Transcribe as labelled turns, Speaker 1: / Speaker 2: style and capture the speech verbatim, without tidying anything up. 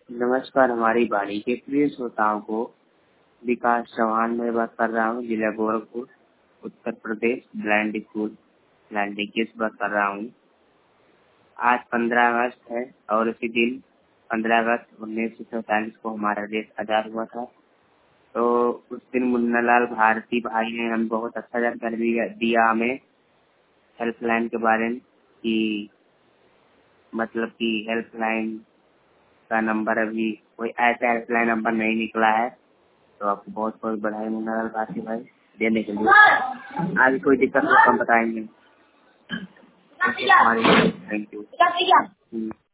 Speaker 1: नमस्कार, हमारी वाणी के प्रिय श्रोताओं को विकास चौहान मैं बात कर रहा हूँ, जिला Gorakhpur, Uttar Pradesh, blind school blind से बात कर रहा हूँ। आज पंद्रह अगस्त है और इसी दिन पंद्रह अगस्त उन्नीस सौ सैंतालीस को हमारा देश आजाद हुआ था। तो उस दिन मुन्नालाल भारती भाई ने हम बहुत अच्छा जानकारी दिया हमें हेल्पलाइन के बारे में, कि मतलब कि हेल्पलाइन का नंबर अभी कोई ऐसा हेल्पलाइन नंबर नहीं निकला है। तो आपको बहुत बहुत बधाई मुन्नालाल भारती भाई देने के लिए। आगे कोई दिक्कत हो तो हम बताएंगे। Thank you.